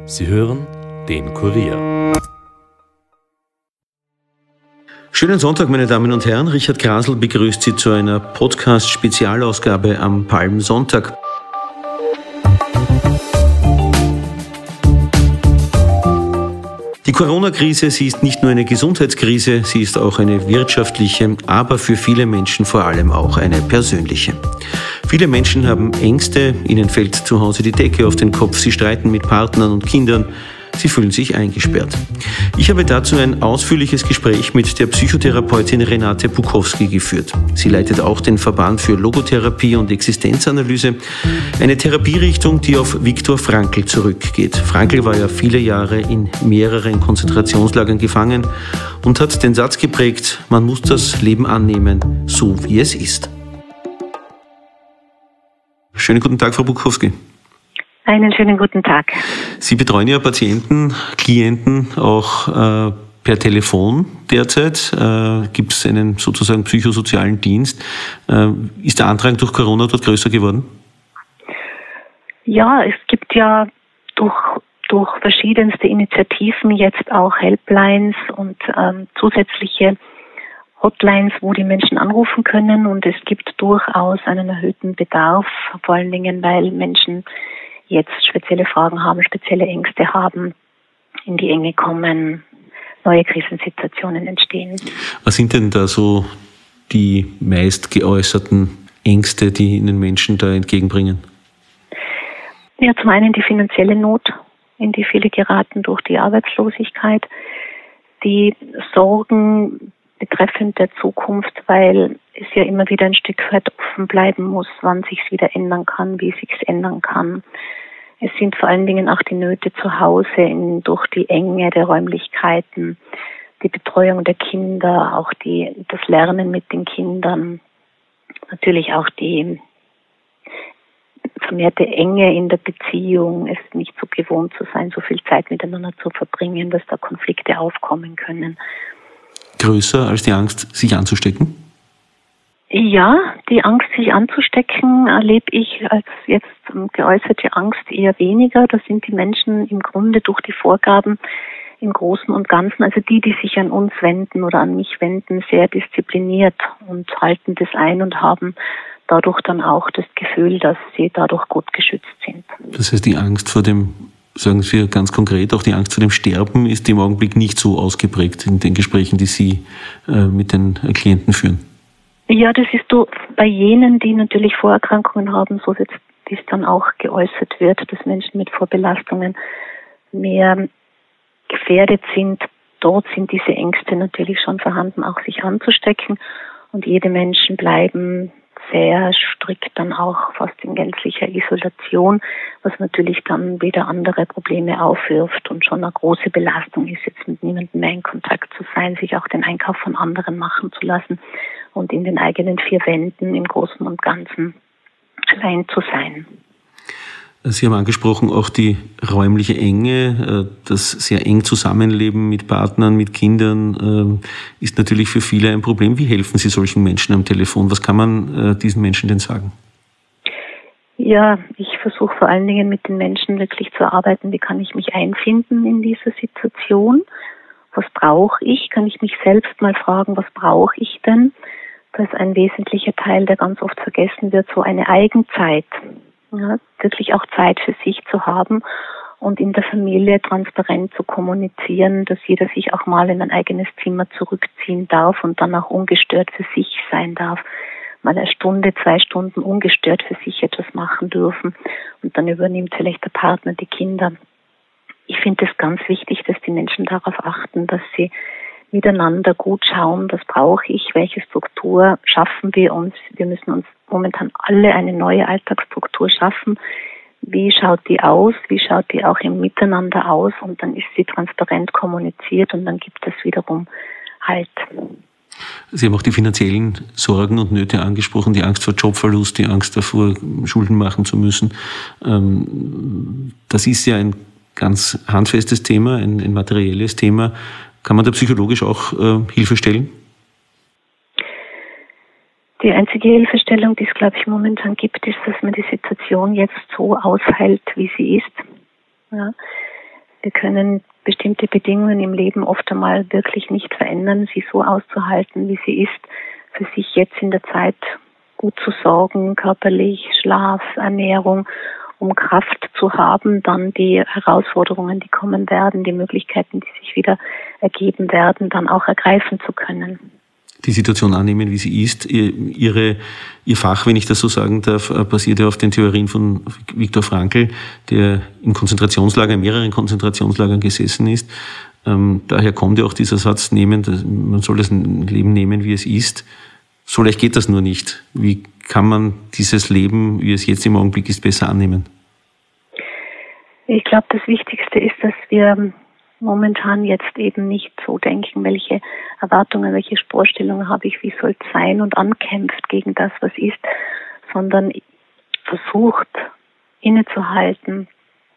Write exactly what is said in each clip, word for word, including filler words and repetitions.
Sie hören den Kurier. Schönen Sonntag, meine Damen und Herren. Richard Grasl begrüßt Sie zu einer Podcast-Spezialausgabe am Palmsonntag. Die Corona-Krise, sie ist nicht nur eine Gesundheitskrise, sie ist auch eine wirtschaftliche, aber für viele Menschen vor allem auch eine persönliche. Viele Menschen haben Ängste, ihnen fällt zu Hause die Decke auf den Kopf, sie streiten mit Partnern und Kindern, sie fühlen sich eingesperrt. Ich habe dazu ein ausführliches Gespräch mit der Psychotherapeutin Renate Bukowski geführt. Sie leitet auch den Verband für Logotherapie und Existenzanalyse, eine Therapierichtung, die auf Viktor Frankl zurückgeht. Frankl war ja viele Jahre in mehreren Konzentrationslagern gefangen und hat den Satz geprägt, man muss das Leben annehmen, so wie es ist. Schönen guten Tag, Frau Bukowski. Einen schönen guten Tag. Sie betreuen ja Patienten, Klienten auch äh, per Telefon derzeit. Äh, Gibt es einen sozusagen psychosozialen Dienst? Äh, ist der Andrang durch Corona dort größer geworden? Ja, es gibt ja durch, durch verschiedenste Initiativen jetzt auch Helplines und ähm, zusätzliche Hotlines, wo die Menschen anrufen können. Und es gibt durchaus einen erhöhten Bedarf, vor allen Dingen, weil Menschen jetzt spezielle Fragen haben, spezielle Ängste haben, in die Enge kommen, neue Krisensituationen entstehen. Was sind denn da so die meist geäußerten Ängste, die Ihnen Menschen da entgegenbringen? Ja, zum einen die finanzielle Not, in die viele geraten durch die Arbeitslosigkeit, die Sorgen betreffend der Zukunft, weil es ja immer wieder ein Stück weit offen bleiben muss, wann sich's wieder ändern kann, wie sich's ändern kann. Es sind vor allen Dingen auch die Nöte zu Hause in, durch die Enge der Räumlichkeiten, die Betreuung der Kinder, auch die, das Lernen mit den Kindern, natürlich auch die vermehrte Enge in der Beziehung, es nicht so gewohnt zu sein, so viel Zeit miteinander zu verbringen, dass da Konflikte aufkommen können. Größer als die Angst, sich anzustecken? Ja, die Angst, sich anzustecken, erlebe ich als jetzt geäußerte Angst eher weniger. Da sind die Menschen im Grunde durch die Vorgaben im Großen und Ganzen, also die, die sich an uns wenden oder an mich wenden, sehr diszipliniert und halten das ein und haben dadurch dann auch das Gefühl, dass sie dadurch gut geschützt sind. Das heißt, die Angst vor dem, sagen wir ganz konkret, auch die Angst vor dem Sterben ist im Augenblick nicht so ausgeprägt in den Gesprächen, die Sie äh, mit den Klienten führen? Ja, das ist so bei jenen, die natürlich Vorerkrankungen haben, so wie es dann auch geäußert wird, dass Menschen mit Vorbelastungen mehr gefährdet sind. Dort sind diese Ängste natürlich schon vorhanden, auch sich anzustecken. Und jede Menschen bleiben sehr strikt dann auch fast in gänzlicher Isolation, was natürlich dann wieder andere Probleme aufwirft und schon eine große Belastung ist, jetzt mit niemandem mehr in Kontakt zu sein, sich auch den Einkauf von anderen machen zu lassen und in den eigenen vier Wänden im Großen und Ganzen allein zu sein. Sie haben angesprochen, auch die räumliche Enge, das sehr eng Zusammenleben mit Partnern, mit Kindern ist natürlich für viele ein Problem. Wie helfen Sie solchen Menschen am Telefon? Was kann man diesen Menschen denn sagen? Ja, ich versuche vor allen Dingen mit den Menschen wirklich zu arbeiten. Wie kann ich mich einfinden in dieser Situation? Was brauche ich? Kann ich mich selbst mal fragen, was brauche ich denn? Das ist ein wesentlicher Teil, der ganz oft vergessen wird, so eine Eigenzeit. Ja, wirklich auch Zeit für sich zu haben und in der Familie transparent zu kommunizieren, dass jeder sich auch mal in ein eigenes Zimmer zurückziehen darf und dann auch ungestört für sich sein darf. Mal eine Stunde, zwei Stunden ungestört für sich etwas machen dürfen und dann übernimmt vielleicht der Partner die Kinder. Ich finde es ganz wichtig, dass die Menschen darauf achten, dass sie miteinander gut schauen, was brauche ich, welche Struktur schaffen wir uns. Wir müssen uns momentan alle eine neue Alltagsstruktur schaffen. Wie schaut die aus? Wie schaut die auch im Miteinander aus? Und dann ist sie transparent kommuniziert und dann gibt es wiederum Halt. Sie haben auch die finanziellen Sorgen und Nöte angesprochen, die Angst vor Jobverlust, die Angst davor, Schulden machen zu müssen. Das ist ja ein ganz handfestes Thema, ein, ein materielles Thema. Kann man da psychologisch auch äh, Hilfe stellen? Die einzige Hilfestellung, die es, glaube ich, momentan gibt, ist, dass man die Situation jetzt so aushält, wie sie ist. Ja. Wir können bestimmte Bedingungen im Leben oft einmal wirklich nicht verändern, sie so auszuhalten, wie sie ist, für sich jetzt in der Zeit gut zu sorgen, körperlich, Schlaf, Ernährung, um Kraft zu haben, dann die Herausforderungen, die kommen werden, die Möglichkeiten, die sich wieder ergeben werden, dann auch ergreifen zu können. Die Situation annehmen, wie sie ist. Ihre, Ihr Fach, wenn ich das so sagen darf, basiert ja auf den Theorien von Viktor Frankl, der in Konzentrationslagern, in mehreren Konzentrationslagern gesessen ist. Ähm, daher kommt ja auch dieser Satz, nehmen, man soll das Leben nehmen, wie es ist. So leicht geht das nur nicht. Wie kann man dieses Leben, wie es jetzt im Augenblick ist, besser annehmen? Ich glaube, das Wichtigste ist, dass wir momentan jetzt eben nicht so denken, welche Erwartungen, welche Vorstellungen habe ich, wie soll es sein und ankämpft gegen das, was ist, sondern versucht innezuhalten,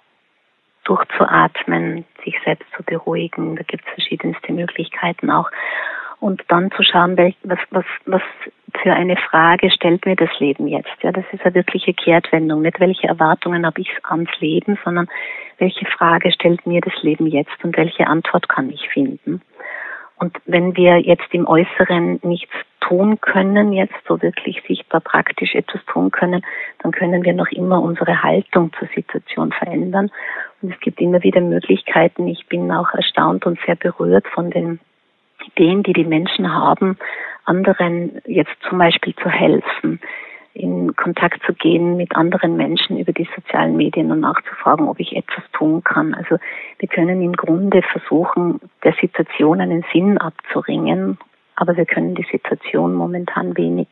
durchzuatmen, sich selbst zu beruhigen. Da gibt es verschiedenste Möglichkeiten auch. Und dann zu schauen, welch, was, was, was für eine Frage stellt mir das Leben jetzt. Ja, das ist eine wirkliche Kehrtwendung. Nicht welche Erwartungen habe ich ans Leben, sondern welche Frage stellt mir das Leben jetzt und welche Antwort kann ich finden. Und wenn wir jetzt im Äußeren nichts tun können, jetzt so wirklich sichtbar praktisch etwas tun können, dann können wir noch immer unsere Haltung zur Situation verändern. Und es gibt immer wieder Möglichkeiten. Ich bin auch erstaunt und sehr berührt von den Ideen, die die Menschen haben, anderen jetzt zum Beispiel zu helfen, in Kontakt zu gehen mit anderen Menschen über die sozialen Medien und nachzufragen, ob ich etwas tun kann. Also wir können im Grunde versuchen, der Situation einen Sinn abzuringen, aber wir können die Situation momentan wenig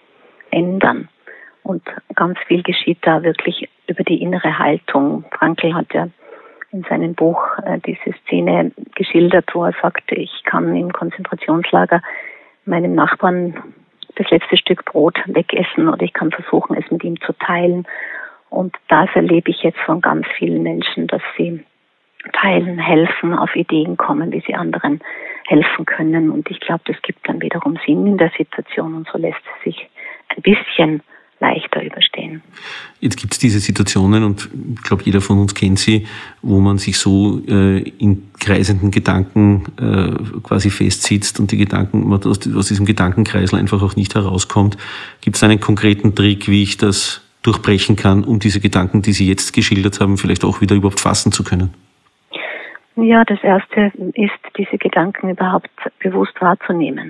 ändern. Und ganz viel geschieht da wirklich über die innere Haltung. Frankl hat ja in seinem Buch äh, diese Szene geschildert, wo er sagte, ich kann im Konzentrationslager meinem Nachbarn das letzte Stück Brot wegessen oder ich kann versuchen, es mit ihm zu teilen. Und das erlebe ich jetzt von ganz vielen Menschen, dass sie teilen, helfen, auf Ideen kommen, wie sie anderen helfen können. Und ich glaube, das gibt dann wiederum Sinn in der Situation und so lässt es sich ein bisschen leichter überstehen. Jetzt gibt es diese Situationen und ich glaube, jeder von uns kennt sie, wo man sich so äh, in kreisenden Gedanken äh, quasi festsitzt und die Gedanken, man aus, aus diesem Gedankenkreisel einfach auch nicht herauskommt. Gibt es einen konkreten Trick, wie ich das durchbrechen kann, um diese Gedanken, die Sie jetzt geschildert haben, vielleicht auch wieder überhaupt fassen zu können? Ja, das Erste ist, diese Gedanken überhaupt bewusst wahrzunehmen.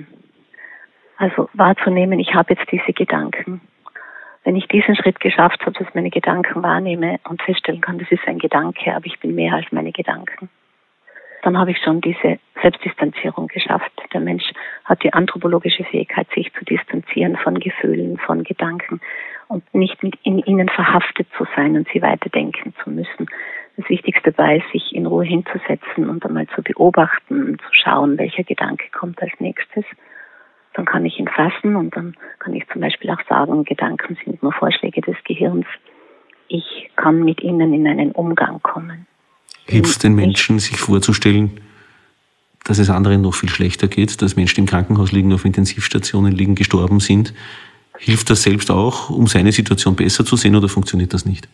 Also wahrzunehmen, ich habe jetzt diese Gedanken. Wenn ich diesen Schritt geschafft habe, dass ich meine Gedanken wahrnehme und feststellen kann, das ist ein Gedanke, aber ich bin mehr als meine Gedanken, dann habe ich schon diese Selbstdistanzierung geschafft. Der Mensch hat die anthropologische Fähigkeit, sich zu distanzieren von Gefühlen, von Gedanken und nicht mit in ihnen verhaftet zu sein und sie weiterdenken zu müssen. Das Wichtigste dabei ist, sich in Ruhe hinzusetzen und einmal zu beobachten und zu schauen, welcher Gedanke kommt als nächstes. Dann kann ich ihn fassen und dann kann ich zum Beispiel auch sagen, Gedanken sind nur Vorschläge des Gehirns. Ich kann mit ihnen in einen Umgang kommen. Hilft es den Menschen, sich vorzustellen, dass es anderen noch viel schlechter geht, dass Menschen im Krankenhaus liegen, auf Intensivstationen liegen, gestorben sind? Hilft das selbst auch, um seine Situation besser zu sehen oder funktioniert das nicht?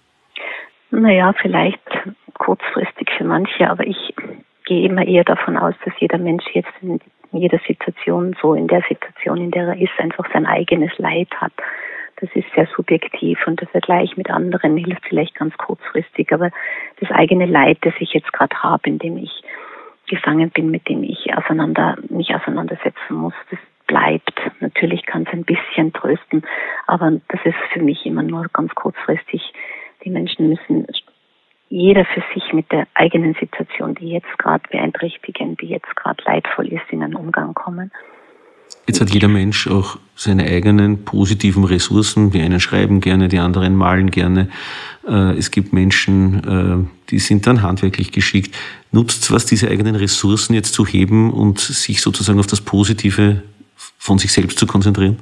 Naja, vielleicht kurzfristig für manche, aber ich gehe immer eher davon aus, dass jeder Mensch jetzt in jeder Situation, so in der Situation, in der er ist, einfach sein eigenes Leid hat. Das ist sehr subjektiv und der Vergleich mit anderen hilft vielleicht ganz kurzfristig, aber das eigene Leid, das ich jetzt gerade habe, in dem ich gefangen bin, mit dem ich auseinander, mich auseinandersetzen muss, das bleibt. Natürlich kann es ein bisschen trösten, aber das ist für mich immer nur ganz kurzfristig. Die Menschen müssen jeder für sich mit der eigenen Situation, die jetzt gerade beeinträchtigend, die jetzt gerade leidvoll ist, in einen Umgang kommen. Jetzt hat jeder Mensch auch seine eigenen positiven Ressourcen. Die einen schreiben gerne, die anderen malen gerne. Es gibt Menschen, die sind dann handwerklich geschickt. Nutzt es was, diese eigenen Ressourcen jetzt zu heben und sich sozusagen auf das Positive von sich selbst zu konzentrieren?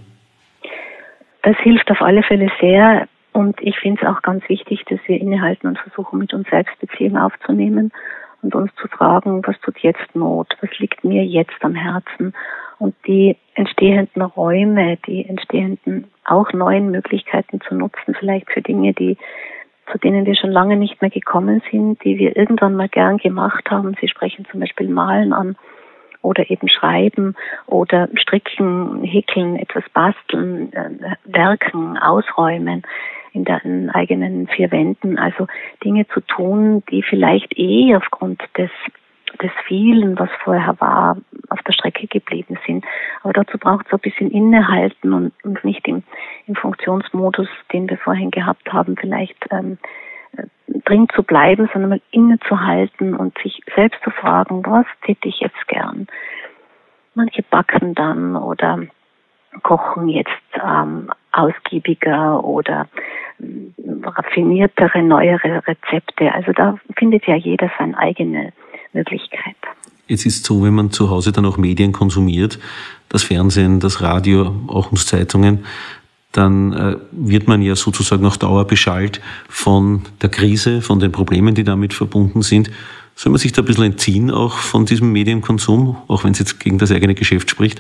Das hilft auf alle Fälle sehr. Und ich finde es auch ganz wichtig, dass wir innehalten und versuchen, mit uns selbst Beziehung aufzunehmen und uns zu fragen, was tut jetzt Not, was liegt mir jetzt am Herzen. Und die entstehenden Räume, die entstehenden auch neuen Möglichkeiten zu nutzen, vielleicht für Dinge, die zu denen wir schon lange nicht mehr gekommen sind, die wir irgendwann mal gern gemacht haben. Sie sprechen zum Beispiel Malen an oder eben Schreiben oder Stricken, Häkeln, etwas basteln, äh, werken, ausräumen in den eigenen vier Wänden. Also Dinge zu tun, die vielleicht eh aufgrund des des vielen, was vorher war, auf der Strecke geblieben sind. Aber dazu braucht es ein bisschen innehalten und, und nicht im, im Funktionsmodus, den wir vorhin gehabt haben, vielleicht ähm, drin zu bleiben, sondern mal innezuhalten und sich selbst zu fragen, was täte ich jetzt gern? Manche backen dann oder kochen jetzt ähm, ausgiebiger oder ähm, raffiniertere, neuere Rezepte. Also da findet ja jeder seine eigene Möglichkeit. Jetzt ist es so, wenn man zu Hause dann auch Medien konsumiert, das Fernsehen, das Radio, auch uns Zeitungen, dann äh, wird man ja sozusagen auf Dauer beschallt von der Krise, von den Problemen, die damit verbunden sind. Soll man sich da ein bisschen entziehen auch von diesem Medienkonsum, auch wenn es jetzt gegen das eigene Geschäft spricht?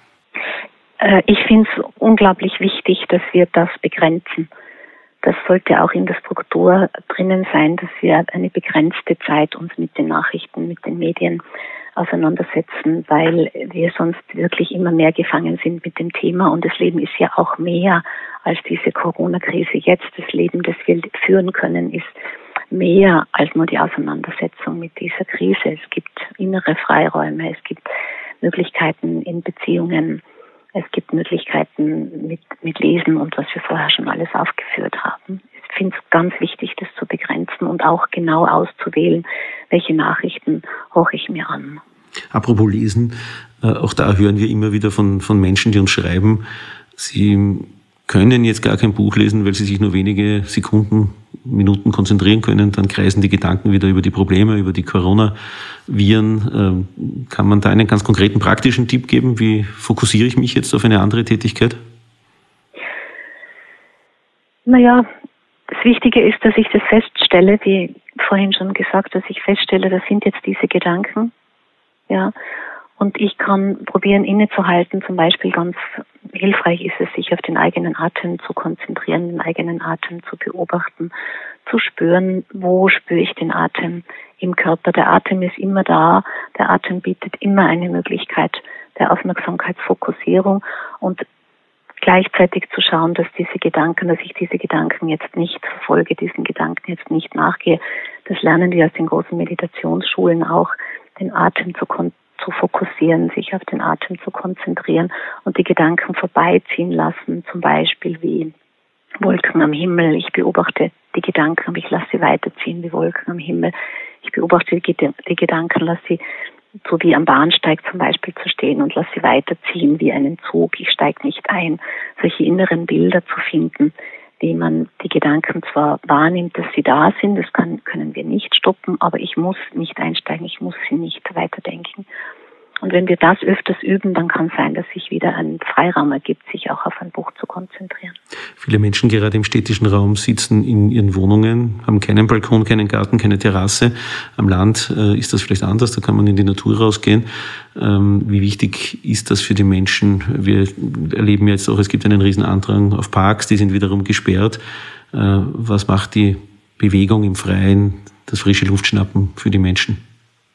Äh, ich finde es unglaublich wichtig, dass wir das begrenzen. Das sollte auch in der Struktur drinnen sein, dass wir eine begrenzte Zeit uns mit den Nachrichten, mit den Medien auseinandersetzen, weil wir sonst wirklich immer mehr gefangen sind mit dem Thema. Und das Leben ist ja auch mehr als diese Corona-Krise jetzt. Das Leben, das wir führen können, ist mehr als nur die Auseinandersetzung mit dieser Krise. Es gibt innere Freiräume, es gibt Möglichkeiten in Beziehungen, es gibt Möglichkeiten mit, mit Lesen und was wir vorher schon alles aufgeführt haben. Ich finde es ganz wichtig, das zu begrenzen und auch genau auszuwählen, welche Nachrichten horche ich mir an. Apropos Lesen, äh, auch da hören wir immer wieder von, von Menschen, die uns schreiben, sie können jetzt gar kein Buch lesen, weil sie sich nur wenige Sekunden, Minuten konzentrieren können. Dann kreisen die Gedanken wieder über die Probleme, über die Coronaviren. Ähm, kann man da einen ganz konkreten praktischen Tipp geben? Wie fokussiere ich mich jetzt auf eine andere Tätigkeit? Naja, das Wichtige ist, dass ich das feststelle, wie vorhin schon gesagt, dass ich feststelle, das sind jetzt diese Gedanken. Ja. Und ich kann probieren, innezuhalten. Zum Beispiel ganz hilfreich ist es, sich auf den eigenen Atem zu konzentrieren, den eigenen Atem zu beobachten, zu spüren, wo spüre ich den Atem im Körper. Der Atem ist immer da. Der Atem bietet immer eine Möglichkeit der Aufmerksamkeitsfokussierung und gleichzeitig zu schauen, dass diese Gedanken, dass ich diese Gedanken jetzt nicht verfolge, diesen Gedanken jetzt nicht nachgehe. Das lernen wir aus den großen Meditationsschulen auch, den Atem zu kontrollieren. zu fokussieren, sich auf den Atem zu konzentrieren und die Gedanken vorbeiziehen lassen, zum Beispiel wie Wolken am Himmel. Ich beobachte die Gedanken, aber ich lasse sie weiterziehen wie Wolken am Himmel. Ich beobachte die Gedanken, lasse sie so wie am Bahnsteig zum Beispiel zu stehen und lasse sie weiterziehen wie einen Zug. Ich steige nicht ein. Solche inneren Bilder zu finden, wie man die Gedanken zwar wahrnimmt, dass sie da sind, das kann, können wir nicht stoppen, aber ich muss nicht einsteigen, ich muss sie nicht weiterdenken. Und wenn wir das öfters üben, dann kann es sein, dass sich wieder ein Freiraum ergibt, sich auch auf ein Buch zu konzentrieren. Viele Menschen gerade im städtischen Raum sitzen in ihren Wohnungen, haben keinen Balkon, keinen Garten, keine Terrasse. Am Land äh, ist das vielleicht anders, da kann man in die Natur rausgehen. Ähm, wie wichtig ist das für die Menschen? Wir erleben jetzt auch, es gibt einen riesen Andrang auf Parks, die sind wiederum gesperrt. Äh, was macht die Bewegung im Freien, das frische Luftschnappen für die Menschen?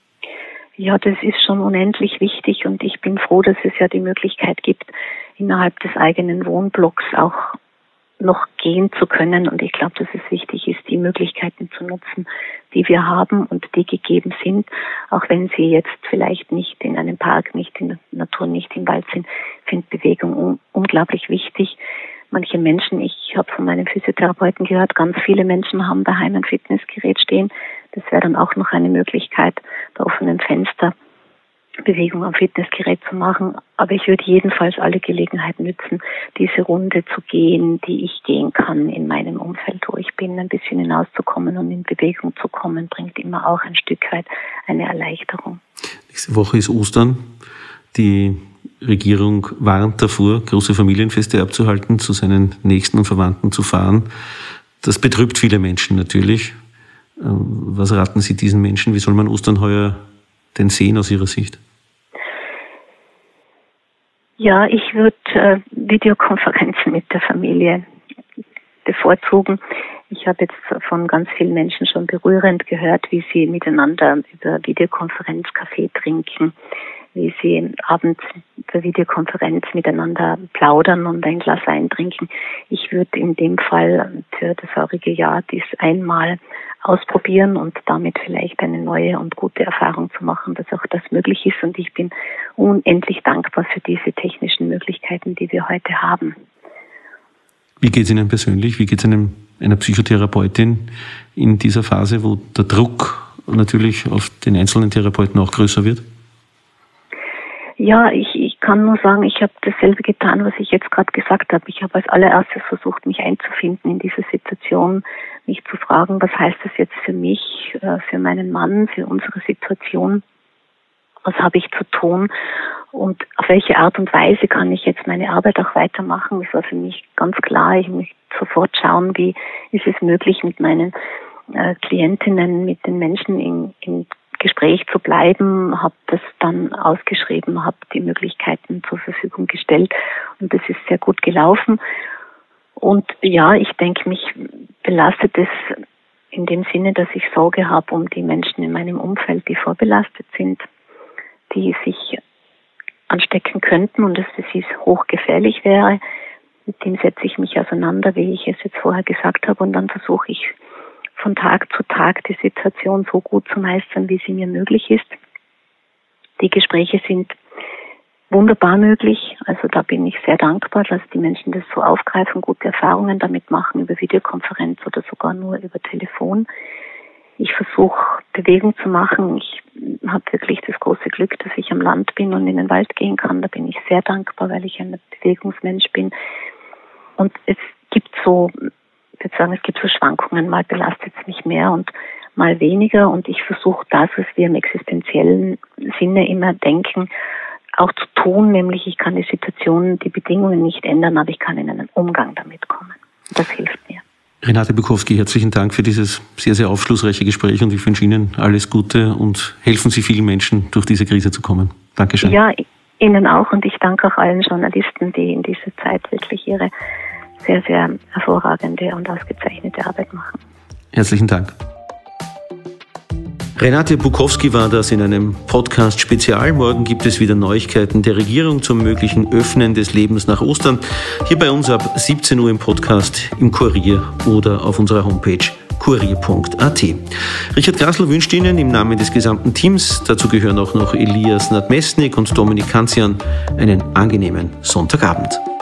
Ja, das ist schon unendlich wichtig und ich bin froh, dass es ja die Möglichkeit gibt, innerhalb des eigenen Wohnblocks auch noch gehen zu können. Und ich glaube, dass es wichtig ist, die Möglichkeiten zu nutzen, die wir haben und die gegeben sind, auch wenn sie jetzt vielleicht nicht in einem Park, nicht in der Natur, nicht im Wald sind. Ich finde Bewegung un- unglaublich wichtig. Manche Menschen, ich habe von meinem Physiotherapeuten gehört, ganz viele Menschen haben daheim ein Fitnessgerät stehen. Das wäre dann auch noch eine Möglichkeit, bei offenem Fenster Bewegung am Fitnessgerät zu machen. Aber ich würde jedenfalls alle Gelegenheit nützen, diese Runde zu gehen, die ich gehen kann in meinem Umfeld, wo ich bin. Ein bisschen hinauszukommen und in Bewegung zu kommen, bringt immer auch ein Stück weit eine Erleichterung. Nächste Woche ist Ostern. Die Regierung warnt davor, große Familienfeste abzuhalten, zu seinen Nächsten und Verwandten zu fahren. Das betrübt viele Menschen natürlich. Was raten Sie diesen Menschen? Wie soll man Ostern heuer denn sehen aus Ihrer Sicht? Ja, ich würde äh, Videokonferenzen mit der Familie bevorzugen. Ich habe jetzt von ganz vielen Menschen schon berührend gehört, wie sie miteinander über Videokonferenz Kaffee trinken, wie sie abends per Videokonferenz miteinander plaudern und ein Glas Wein trinken. Ich würde in dem Fall für das heurige Jahr dies einmal ausprobieren und damit vielleicht eine neue und gute Erfahrung zu machen, dass auch das möglich ist. Und ich bin unendlich dankbar für diese technischen Möglichkeiten, die wir heute haben. Wie geht es Ihnen persönlich? Wie geht es einem, einer Psychotherapeutin in dieser Phase, wo der Druck natürlich auf den einzelnen Therapeuten auch größer wird? Ja, ich, ich kann nur sagen, ich habe dasselbe getan, was ich jetzt gerade gesagt habe. Ich habe als allererstes versucht, mich einzufinden in diese Situation, mich zu fragen, was heißt das jetzt für mich, für meinen Mann, für unsere Situation, was habe ich zu tun und auf welche Art und Weise kann ich jetzt meine Arbeit auch weitermachen. Das war für mich ganz klar. Ich möchte sofort schauen, wie ist es möglich, mit meinen äh, Klientinnen, mit den Menschen in, in Gespräch zu bleiben, habe das dann ausgeschrieben, habe die Möglichkeiten zur Verfügung gestellt und das ist sehr gut gelaufen. Und ja, ich denke, mich belastet es in dem Sinne, dass ich Sorge habe um die Menschen in meinem Umfeld, die vorbelastet sind, die sich anstecken könnten und dass das hochgefährlich wäre. Mit dem setze ich mich auseinander, wie ich es jetzt vorher gesagt habe, und dann versuche ich von Tag zu Tag die Situation so gut zu meistern, wie sie mir möglich ist. Die Gespräche sind wunderbar möglich. Also da bin ich sehr dankbar, dass die Menschen das so aufgreifen, gute Erfahrungen damit machen über Videokonferenz oder sogar nur über Telefon. Ich versuche Bewegung zu machen. Ich habe wirklich das große Glück, dass ich am Land bin und in den Wald gehen kann. Da bin ich sehr dankbar, weil ich ein Bewegungsmensch bin. Und es gibt so Ich würde sagen, es gibt so Schwankungen, mal belastet es mich mehr und mal weniger, und ich versuche das, was wir im existenziellen Sinne immer denken, auch zu tun, nämlich ich kann die Situation, die Bedingungen nicht ändern, aber ich kann in einen Umgang damit kommen. Das hilft mir. Renate Bukowski, herzlichen Dank für dieses sehr, sehr aufschlussreiche Gespräch und ich wünsche Ihnen alles Gute und helfen Sie vielen Menschen, durch diese Krise zu kommen. Dankeschön. Ja, Ihnen auch, und ich danke auch allen Journalisten, die in dieser Zeit wirklich ihre sehr, sehr hervorragende und ausgezeichnete Arbeit machen. Herzlichen Dank. Renate Bukowski war das in einem Podcast-Spezial. Morgen gibt es wieder Neuigkeiten der Regierung zum möglichen Öffnen des Lebens nach Ostern. Hier bei uns ab siebzehn Uhr im Podcast, im Kurier oder auf unserer Homepage kurier punkt a t. Richard Grassl wünscht Ihnen im Namen des gesamten Teams, dazu gehören auch noch Elias Nadmesnik und Dominik Kanzian, einen angenehmen Sonntagabend.